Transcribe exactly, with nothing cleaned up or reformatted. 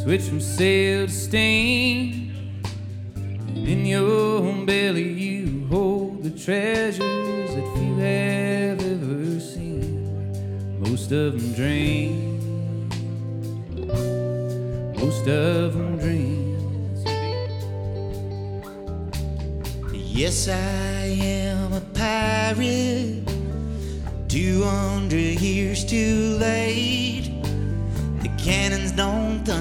switch from sail to steam. And in your belly you hold the treasures that few have ever seen. Most of them dream, most of them dream. Yes, I am a pirate